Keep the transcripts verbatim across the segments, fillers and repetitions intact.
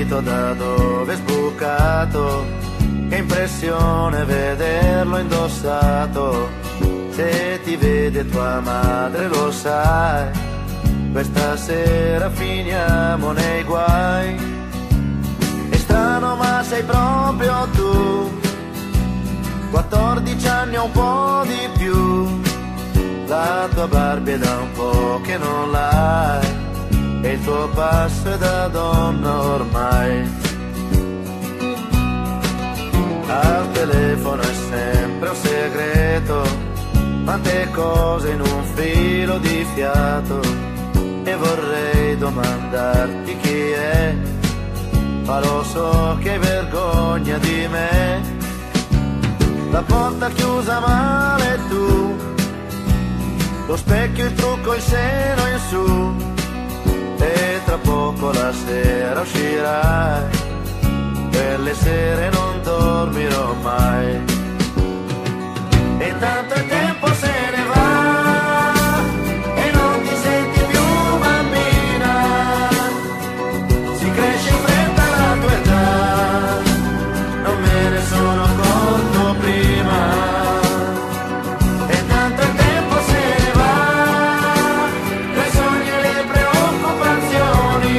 capito da dove è sbucato, che impressione vederlo indossato. Se ti vede tua madre lo sai, questa sera finiamo nei guai. È strano ma sei proprio tu, quattordici anni o un po' di più. La tua Barbie è da un po' che non l'hai, e il tuo passo è da donna ormai. Al telefono è sempre un segreto, tante cose in un filo di fiato, e vorrei domandarti chi è, ma lo so che hai vergogna di me. La porta chiusa male tu, lo specchio, il trucco, il seno in su, e tra poco la sera uscirai, quelle sere non dormirò mai. E tanto il tempo se ne va e non ti senti più bambina, si cresce in fretta la tua età, non me ne sono accorto prima. E tanto il tempo se ne va, quei sogni e le preoccupazioni,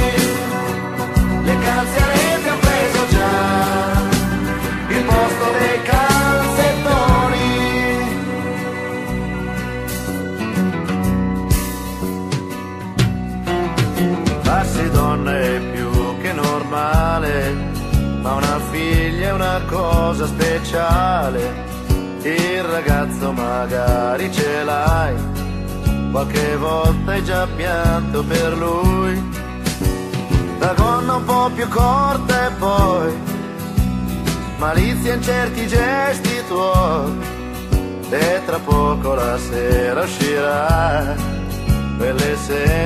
le calze a rete ho preso già il posto dei calzettoni. Farsi donna è più che normale, ma una figlia è una cosa speciale. Il ragazzo magari ce l'hai, qualche volta hai già pianto per lui. La gonna un po' più corta e poi malizia in certi gesti tuoi, e tra poco la sera uscirà, quelle sere